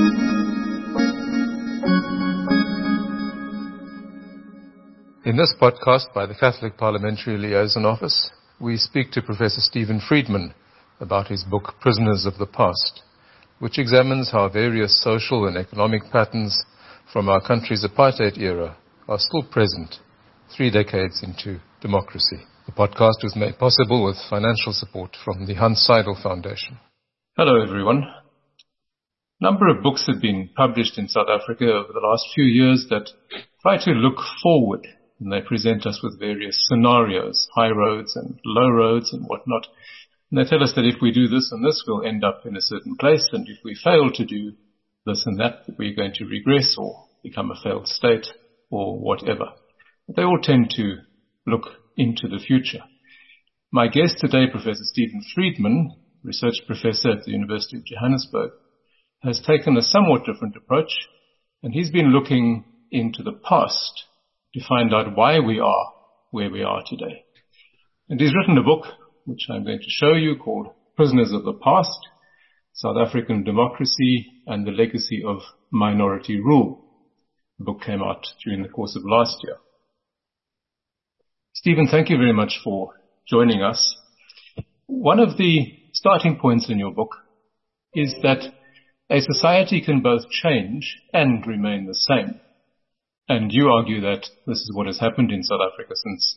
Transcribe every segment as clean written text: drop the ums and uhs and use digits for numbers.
In this podcast by the Catholic Parliamentary Liaison Office, we speak to Professor Stephen Friedman about his book Prisoners of the Past, which examines how various social and economic patterns from our country's apartheid era are still present 3 decades into democracy. The podcast was made possible with financial support from the Hans Seidel Foundation. Hello everyone. A number of books have been published in South Africa over the last few years that try to look forward, and they present us with various scenarios, high roads and low roads and whatnot. And they tell us that if we do this and this, we'll end up in a certain place, and if we fail to do this and that, we're going to regress or become a failed state or whatever. But they all tend to look into the future. My guest today, Professor Stephen Friedman, research professor at the University of Johannesburg, has taken a somewhat different approach, and he's been looking into the past to find out why we are where we are today. And he's written a book, which I'm going to show you, called Prisoners of the Past, South African Democracy and the Legacy of Minority Rule. The book came out during the course of last year. Stephen, thank you very much for joining us. One of the starting points in your book is that a society can both change and remain the same. And you argue that this is what has happened in South Africa since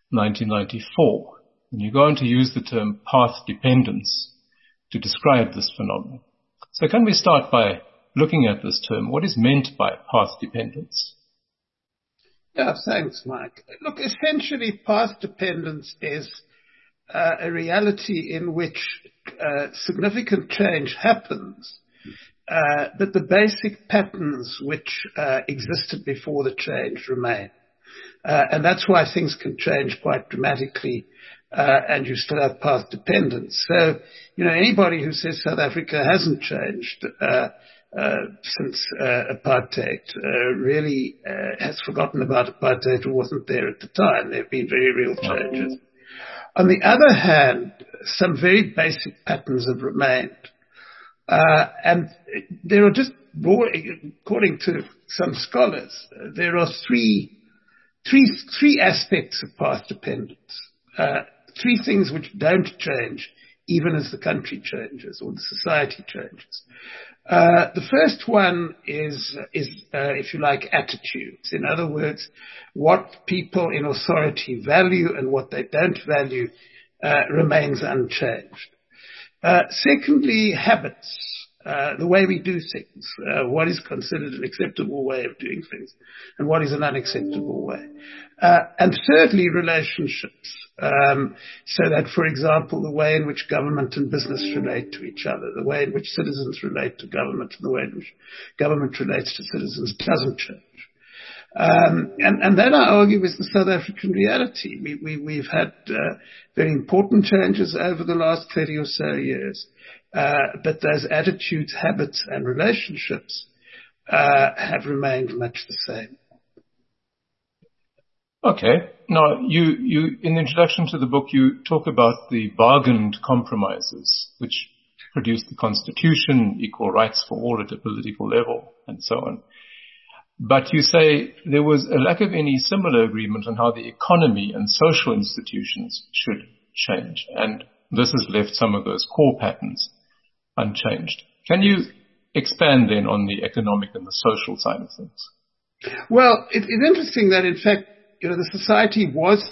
1994. And you go on to use the term path dependence to describe this phenomenon. So can we start by looking at this term? What is meant by path dependence? Yeah, thanks, Mike. Look, essentially path dependence is a reality in which significant change happens, but the basic patterns which existed before the change remain. And that's why things can change quite dramatically, and you still have path dependence. So, anybody who says South Africa hasn't changed since apartheid really has forgotten about apartheid or wasn't there at the time. There have been very real changes. On the other hand, some very basic patterns have remained. And there are just, according to some scholars, there are three aspects of path dependence. 3 things which don't change even as the country changes or the society changes. The first one is, if you like, attitudes. In other words, what people in authority value and what they don't value remains unchanged. Secondly, habits, the way we do things, what is considered an acceptable way of doing things and what is an unacceptable way. And thirdly, relationships. So that, for example, the way in which government and business relate to each other, the way in which citizens relate to government, and the way in which government relates to citizens doesn't change. And that, I argue, is the South African reality. We've had very important changes over the last 30 or so years, but those attitudes, habits, and relationships have remained much the same. Okay. Now, you in the introduction to the book, you talk about the bargained compromises, which produced the Constitution, equal rights for all at a political level, and so on. But you say there was a lack of any similar agreement on how the economy and social institutions should change, and this has left some of those core patterns unchanged. Can you expand then on the economic and the social side of things? Well, it's interesting that, in fact, the society was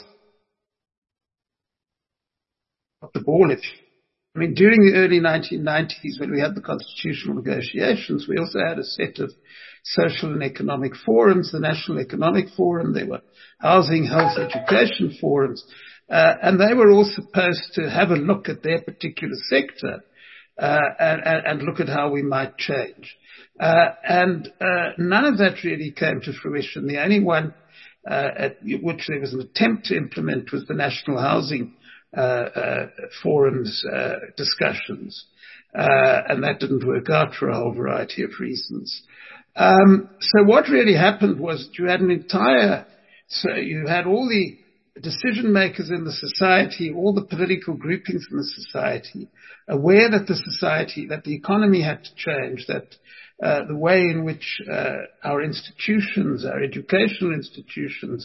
the ball. I mean, during the early 1990s, when we had the constitutional negotiations, we also had a set of social and economic forums, the National Economic Forum, there were housing, health, education forums, and they were all supposed to have a look at their particular sector and look at how we might change. And none of that really came to fruition. The only one at which there was an attempt to implement was the National Housing Forum's discussions, and that didn't work out for a whole variety of reasons. So what really happened was you had you had all the decision makers in the society, all the political groupings in the society, aware that that the economy had to change, that the way in which our institutions, our educational institutions,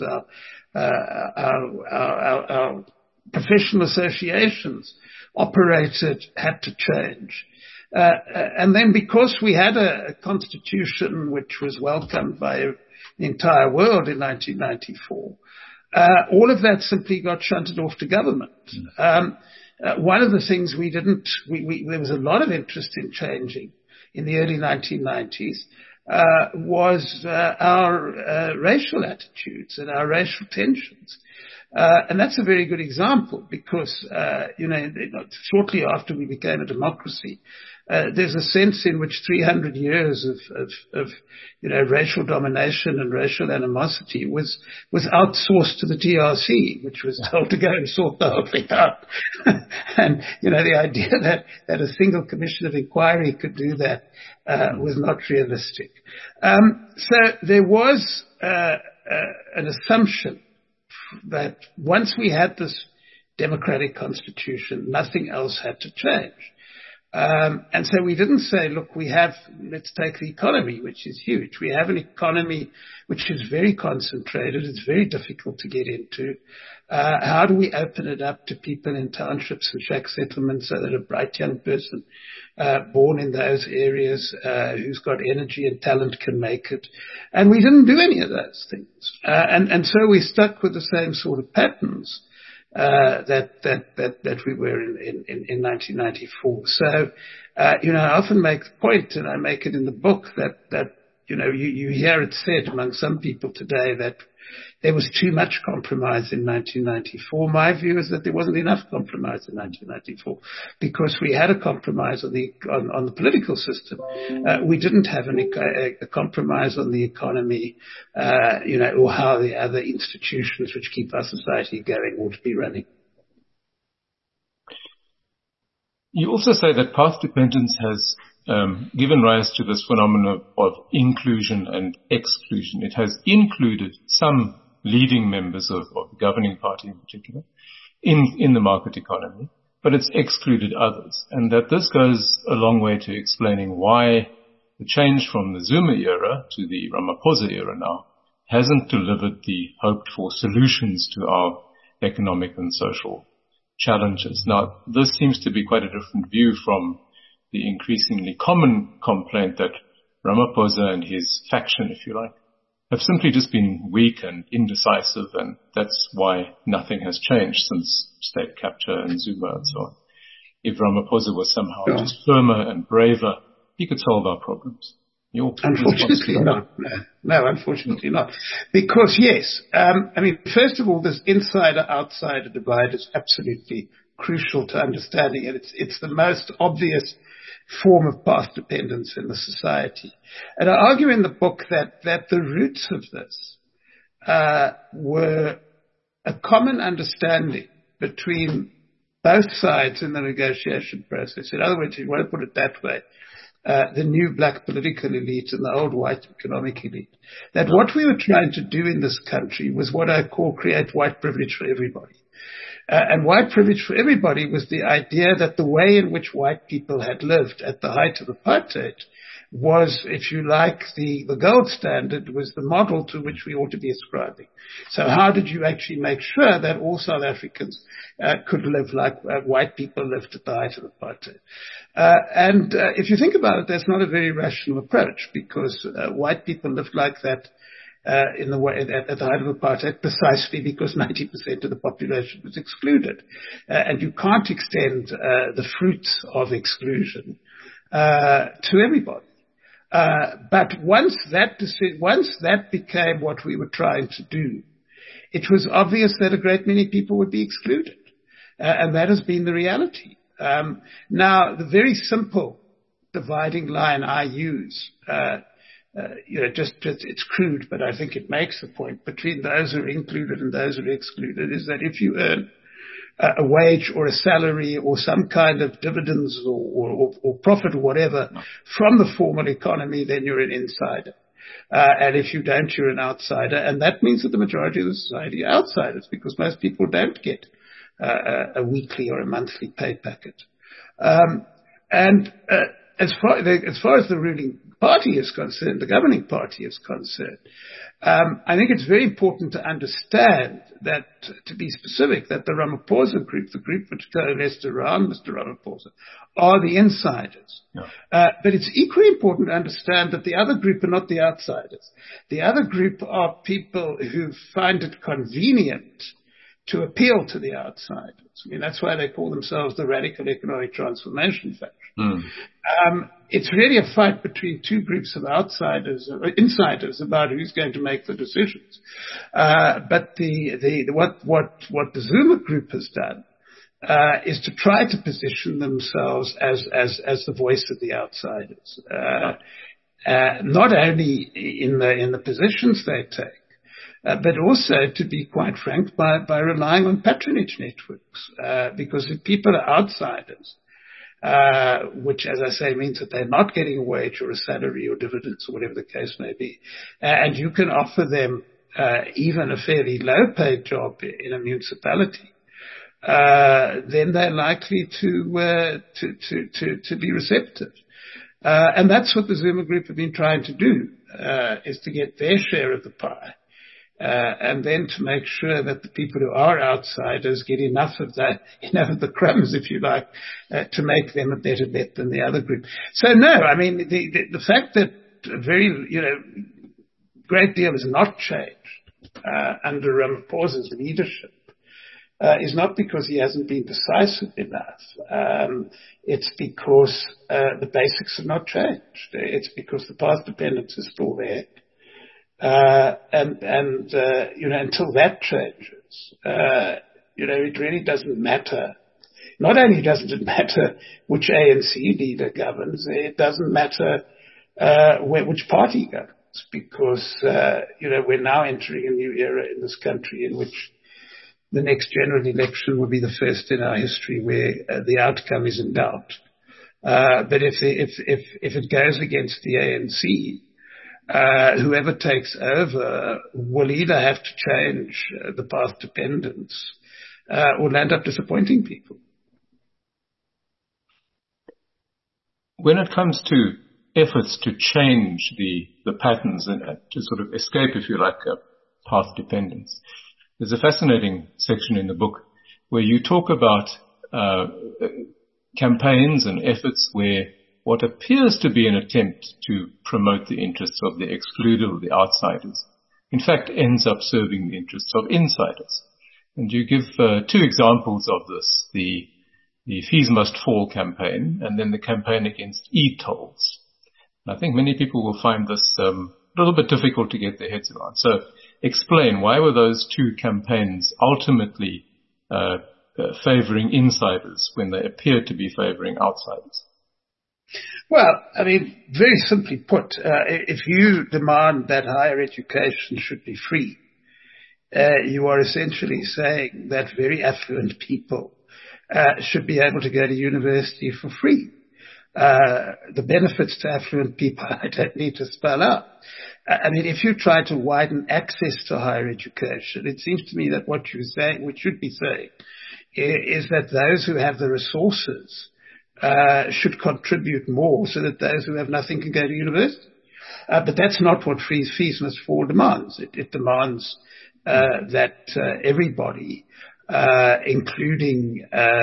our professional associations operated had to change. And then because we had a constitution which was welcomed by the entire world in 1994, all of that simply got shunted off to government. One of the things there was a lot of interest in changing in the early 1990s, was our racial attitudes and our racial tensions. And that's a very good example because, shortly after we became a democracy, there's a sense in which 300 years of racial domination and racial animosity was outsourced to the TRC, which was told to go and sort the whole thing out. And, the idea that a single commission of inquiry could do that, was not realistic. So there was, an assumption that once we had this democratic constitution, nothing else had to change. And so we didn't say, look, let's take the economy, which is huge. We have an economy which is very concentrated. It's very difficult to get into. How do we open it up to people in townships and shack settlements so that a bright young person born in those areas who's got energy and talent can make it? And we didn't do any of those things. And so we stuck with the same sort of patterns that we were in 1994. So, I often make the point, and I make it in the book, that you hear it said among some people today that there was too much compromise in 1994. My view is that there wasn't enough compromise in 1994 because we had a compromise on the political system. We didn't have a compromise on the economy, or how the other institutions which keep our society going ought to be running. You also say that path dependence has given rise to this phenomenon of inclusion and exclusion. It has included some leading members of the governing party in particular in the market economy, but it's excluded others. And that this goes a long way to explaining why the change from the Zuma era to the Ramaphosa era now hasn't delivered the hoped for solutions to our economic and social challenges. Now, this seems to be quite a different view from the increasingly common complaint that Ramaphosa and his faction, if you like, have simply just been weak and indecisive, and that's why nothing has changed since state capture and Zuma and so on. If Ramaphosa was somehow just firmer and braver, he could solve our problems. Unfortunately not. No, unfortunately not. Because yes, first of all, this insider-outsider divide is absolutely crucial to understanding it. It's the most obvious form of path dependence in the society. And I argue in the book that the roots of this were a common understanding between both sides in the negotiation process. In other words, if you want to put it that way, the new black political elite and the old white economic elite, that what we were trying to do in this country was what I call create white privilege for everybody. And white privilege for everybody was the idea that the way in which white people had lived at the height of apartheid was, if you like, the gold standard, was the model to which we ought to be ascribing. So how did you actually make sure that all South Africans could live like white people lived at the height of apartheid? And if you think about it, that's not a very rational approach, because white people lived like that at the height of apartheid precisely because 90% of the population was excluded. And you can't extend the fruits of exclusion to everybody. But once that became what we were trying to do, it was obvious that a great many people would be excluded. And that has been the reality. Now, the very simple dividing line I use, it's crude, but I think it makes the point between those who are included and those who are excluded, is that if you earn a wage or a salary or some kind of dividends or profit or whatever from the formal economy, then you're an insider. And if you don't, you're an outsider. And that means that the majority of the society are outsiders, because most people don't get a weekly or a monthly pay packet. As far as the ruling party is concerned, the governing party is concerned, I think it's very important to understand that, to be specific, that the Ramaphosa group, the group which coalesced around Mr. Ramaphosa, are the insiders. Yeah. But it's equally important to understand that the other group are not the outsiders. The other group are people who find it convenient to appeal to the outsiders. I mean, that's why they call themselves the Radical Economic Transformation Faction. It's really a fight between two groups of outsiders, or insiders, about who's going to make the decisions. But what the Zuma group has done is to try to position themselves as the voice of the outsiders, not only in the positions they take, but also, to be quite frank, by relying on patronage networks, because if people are outsiders, which, as I say, means that they're not getting a wage or a salary or dividends or whatever the case may be, and you can offer them even a fairly low-paid job in a municipality, then they're likely to be receptive. And that's what the Zuma group have been trying to do, is to get their share of the pie. And then to make sure that the people who are outsiders get enough of the crumbs, if you like, to make them a better bet than the other group. So no, I mean, the fact that a very, great deal has not changed, under Ramaphosa's leadership, is not because he hasn't been decisive enough. It's because, the basics have not changed. It's because the path dependence is still there. Until that changes, it really doesn't matter. Not only doesn't it matter which ANC leader governs, it doesn't matter which party governs, because we're now entering a new era in this country in which the next general election will be the first in our history where the outcome is in doubt. But if it goes against the ANC, whoever takes over will either have to change the path dependence or end up disappointing people. When it comes to efforts to change the patterns and to sort of escape, if you like, path dependence, there's a fascinating section in the book where you talk about campaigns and efforts where what appears to be an attempt to promote the interests of the excluded or the outsiders, in fact, ends up serving the interests of insiders. And you give two examples of this, the Fees Must Fall campaign and then the campaign against e-tolls. And I think many people will find this a little bit difficult to get their heads around. So explain, why were those two campaigns ultimately favoring insiders when they appeared to be favoring outsiders? Well, I mean, very simply put, if you demand that higher education should be free, you are essentially saying that very affluent people should be able to go to university for free. The benefits to affluent people I don't need to spell out. I mean, if you try to widen access to higher education, it seems to me that what you're saying, what you should be saying, is that those who have the resources should contribute more so that those who have nothing can go to university. But that's not what Fees Must Fall demands. It demands that everybody, including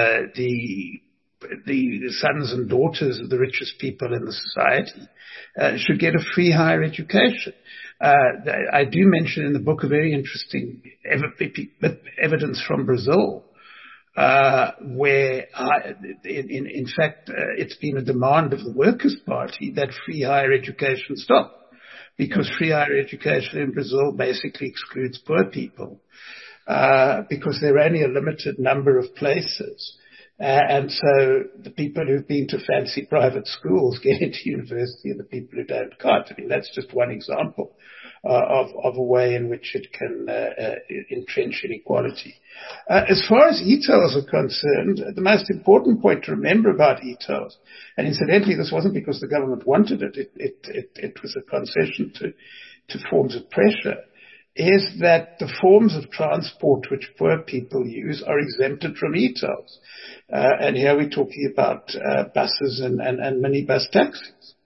the sons and daughters of the richest people in the society, should get a free higher education. I do mention in the book a very interesting evidence from Brazil, where, in fact, it's been a demand of the Workers' Party that free higher education stop, because free higher education in Brazil basically excludes poor people, because there are only a limited number of places. And so the people who've been to fancy private schools get into university and the people who don't can't. I mean, that's just one example of a way in which it can entrench inequality. As far as e-tolls are concerned, the most important point to remember about e-tolls, and incidentally this wasn't because the government wanted it, it was a concession to forms of pressure, is that the forms of transport which poor people use are exempted from e-tolls. And here we're talking about buses and minibus taxis.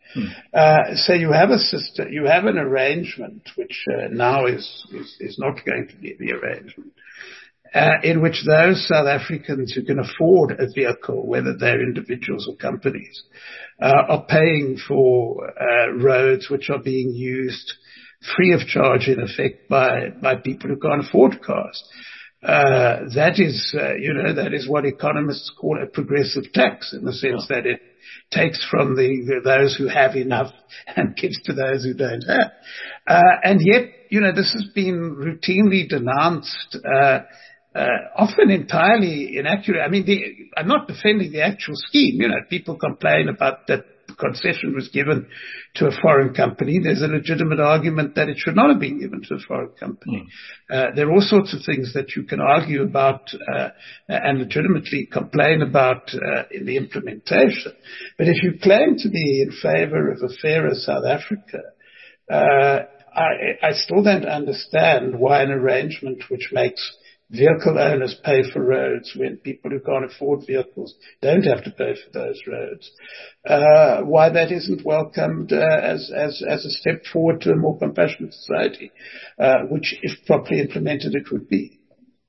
So you have a system, you have an arrangement which now is not going to be the arrangement, in which those South Africans who can afford a vehicle, whether they're individuals or companies, are paying for roads which are being used free of charge, in effect, by people who can't afford cars. That is what economists call a progressive tax, in the sense that it takes from those who have enough and gives to those who don't have. And yet, this has been routinely denounced, often entirely inaccurate. I mean, I'm not defending the actual scheme. People complain about that the concession was given to a foreign company. There's a legitimate argument that it should not have been given to a foreign company. There are all sorts of things that you can argue about and legitimately complain about in the implementation. But if you claim to be in favor of a fairer South Africa, I still don't understand why an arrangement which makes vehicle owners pay for roads when people who can't afford vehicles don't have to pay for those roads, why that isn't welcomed as a step forward to a more compassionate society, which, if properly implemented, it would be.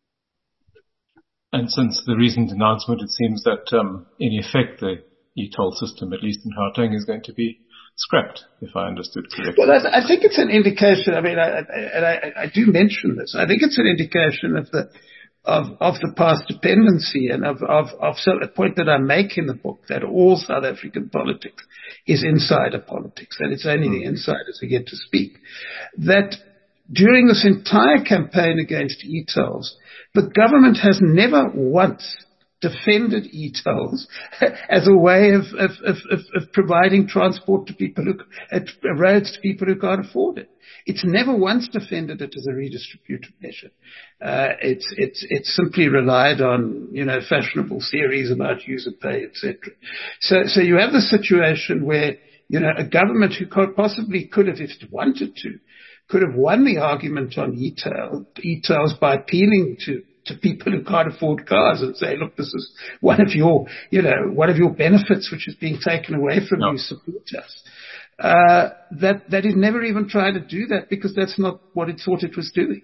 And since the recent announcement, it seems that in effect the e-toll system, at least in Gauteng, is going to be scrapped, if I understood correctly. Well, I think it's an indication. I mean, I do mention this. I think it's an indication of the past dependency and of a point that I make in the book, that all South African politics is insider politics, and it's only the insiders who get to speak. That during this entire campaign against e-tolls, the government has never once defended e-tolls as a way of providing transport to people roads to people who can't afford it. It's never once defended it as a redistributive measure. It's simply relied on, fashionable theories about user pay, etc. So you have the situation where, a government who possibly could have, if it wanted to, could have won the argument on e-tolls by appealing to people who can't afford cars and say, look, this is one of your benefits which is being taken away from you, support us. That it never even tried to do that, because that's not what it thought it was doing.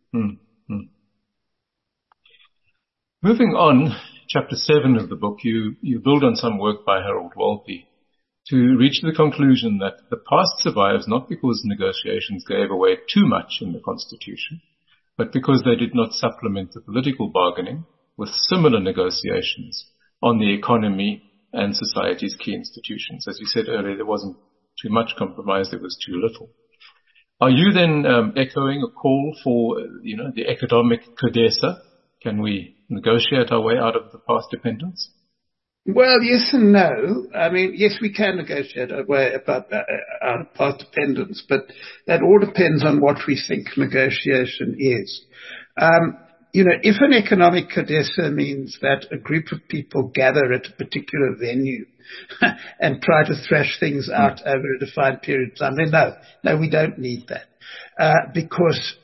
Moving on, chapter 7 of the book, you build on some work by Harold Walpe to reach the conclusion that the past survives not because negotiations gave away too much in the Constitution, but because they did not supplement the political bargaining with similar negotiations on the economy and society's key institutions. As you said earlier, there wasn't too much compromise, there was too little. Are you then echoing a call for, the economic CODESA? Can we negotiate our way out of the past dependence? Well, yes and no. I mean, yes, we can negotiate our way out of past dependence, but that all depends on what we think negotiation is. If an economic CODESA means that a group of people gather at a particular venue and try to thrash things out over a defined period of time, then no, we don't need that. Because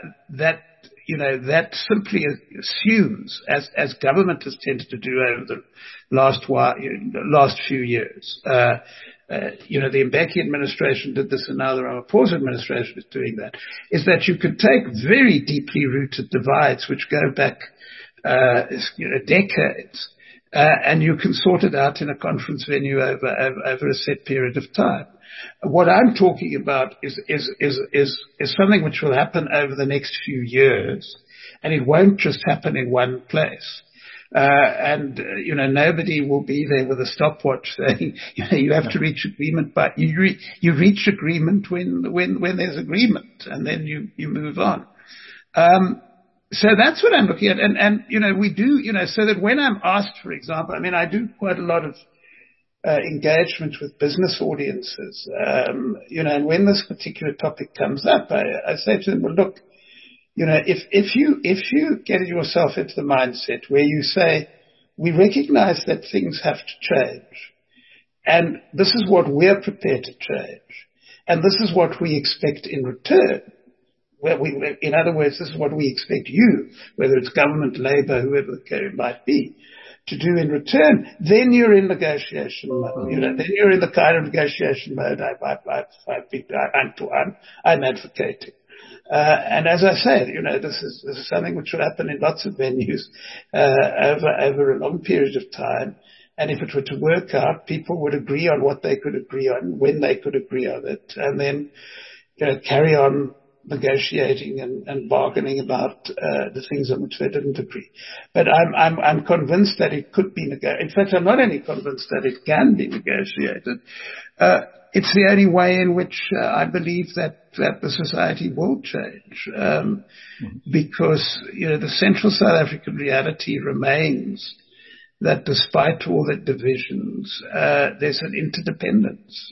that simply assumes, as government has tended to do over the last few years. The Mbeki administration did this, and now the Ramaphosa administration is doing that, is that you could take very deeply rooted divides which go back decades, and you can sort it out in a conference venue over a set period of time. What I'm talking about is something which will happen over the next few years, and it won't just happen in one place. Nobody will be there with a stopwatch saying, you have to reach agreement, but you reach agreement when there's agreement, and then you move on. So that's what I'm looking at, and we do, so that when I'm asked, for example, I mean, I do quite a lot of engagement with business audiences, and when this particular topic comes up, I say to them, well, look, if you get yourself into the mindset where you say, we recognize that things have to change, and this is what we're prepared to change, and this is what we expect in return, in other words, this is what we expect you, whether it's government, Labour, whoever the carrier might be, to do in return, then you're in negotiation mode. Then you're in the kind of negotiation mode I'm advocating. And as I said, this is something which will happen in lots of venues, over a long period of time. And if it were to work out, people would agree on what they could agree on, when they could agree on it, and then, carry on negotiating and bargaining about the things on which they didn't agree. But I'm convinced that it could be negotiated. In fact, I'm not only convinced that it can be negotiated. It's the only way in which I believe that the society will change, because the central South African reality remains that despite all the divisions, there's an interdependence.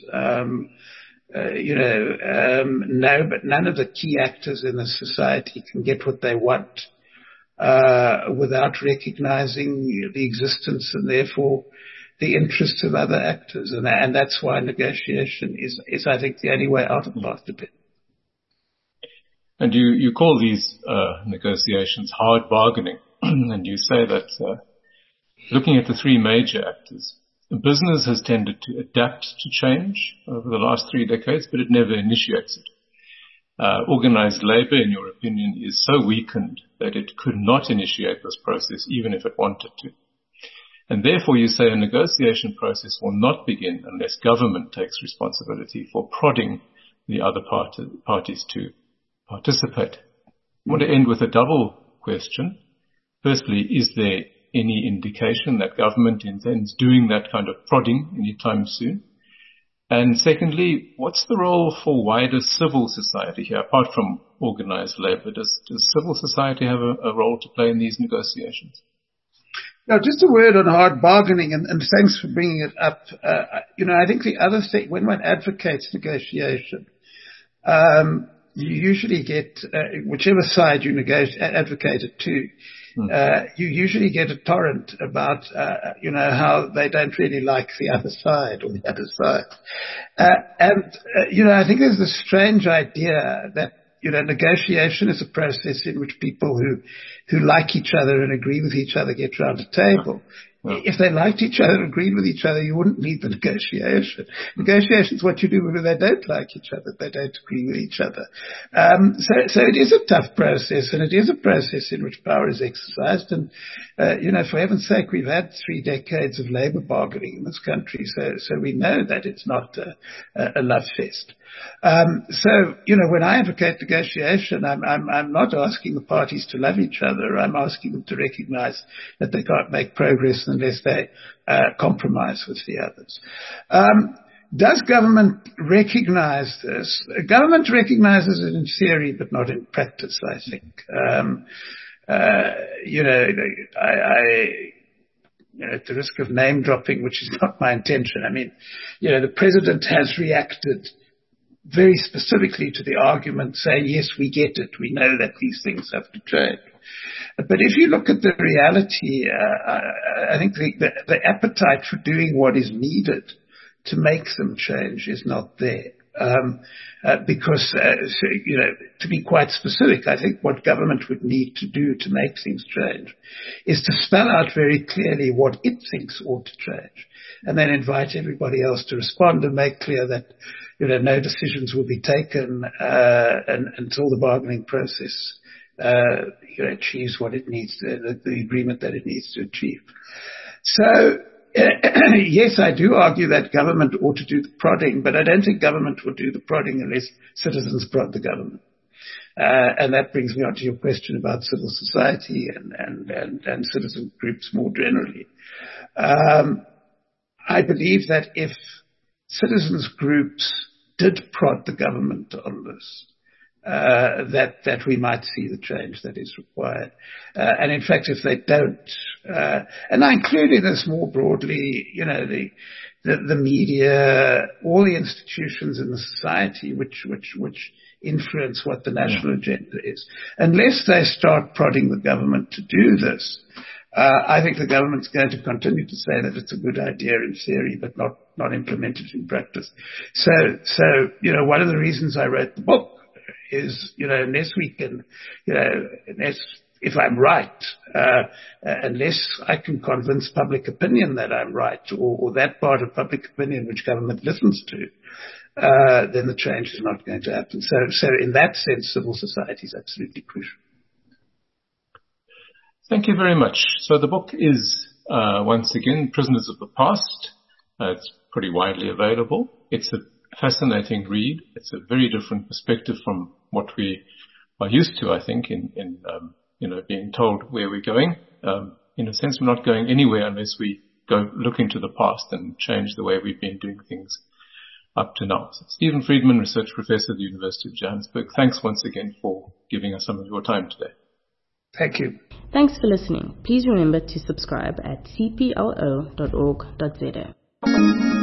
No, but none of the key actors in the society can get what they want without recognizing the existence and therefore the interests of other actors, and that's why negotiation is I think the only way out of path dependence. And you call these negotiations hard bargaining, and you say that looking at the three major actors, business has tended to adapt to change over the last 3 decades, but it never initiates it. Organized labor, in your opinion, is so weakened that it could not initiate this process even if it wanted to. And therefore you say a negotiation process will not begin unless government takes responsibility for prodding the other parties to participate. I want to end with a double question. Firstly, is there any indication that government intends doing that kind of prodding anytime soon? And secondly, what's the role for wider civil society here, apart from organized labor? Does civil society have a role to play in these negotiations? Now, just a word on hard bargaining, and thanks for bringing it up. I think the other thing, when one advocates negotiation, you usually get, whichever side you advocate it to, you usually get a torrent about, how they don't really like the other side or the other side. I think there's this strange idea that, negotiation is a process in which people who like each other and agree with each other get round a table. If they liked each other and agreed with each other, you wouldn't need the negotiation. Negotiation is what you do when they don't like each other, they don't agree with each other. So it is a tough process, and it is a process in which power is exercised. And, for heaven's sake, we've had 3 decades of labor bargaining in this country, so we know that it's not a love fest. When I advocate negotiation, I'm not asking the parties to love each other. I'm asking them to recognize that they can't make progress unless they compromise with the others. Does government recognize this? Government recognizes it in theory, but not in practice, I think. At the risk of name dropping, which is not my intention, the president has reacted very specifically to the argument, saying, yes, we get it. We know that these things have to change. But if you look at the reality, I think the appetite for doing what is needed to make them change is not there. Because, to be quite specific, I think what government would need to do to make things change is to spell out very clearly what it thinks ought to change, and then invite everybody else to respond and make clear that, no decisions will be taken until the bargaining process achieves what it needs to, the agreement that it needs to achieve. So, yes, I do argue that government ought to do the prodding, but I don't think government will do the prodding unless citizens prod the government. And that brings me on to your question about civil society and citizen groups more generally. I believe that if citizens groups did prod the government on this, that we might see the change that is required. And in fact, if they don't, and I include in this more broadly, the media, all the institutions in the society which influence what the national agenda is, unless they start prodding the government to do this, I think the government's going to continue to say that it's a good idea in theory, but not implement it in practice. So, one of the reasons I wrote the book is, unless we can, if I'm right, unless I can convince public opinion that I'm right, or that part of public opinion which government listens to, then the change is not going to happen. So in that sense, civil society is absolutely crucial. Thank you very much. So the book is, once again, Prisoners of the Past. It's pretty widely available. It's a fascinating read. It's a very different perspective from what we are used to, I think, in being told where we're going. In a sense, we're not going anywhere unless we go look into the past and change the way we've been doing things up to now. So Stephen Friedman, Research Professor at the University of Johannesburg, thanks once again for giving us some of your time today. Thank you. Thanks for listening. Please remember to subscribe at cplo.org.za.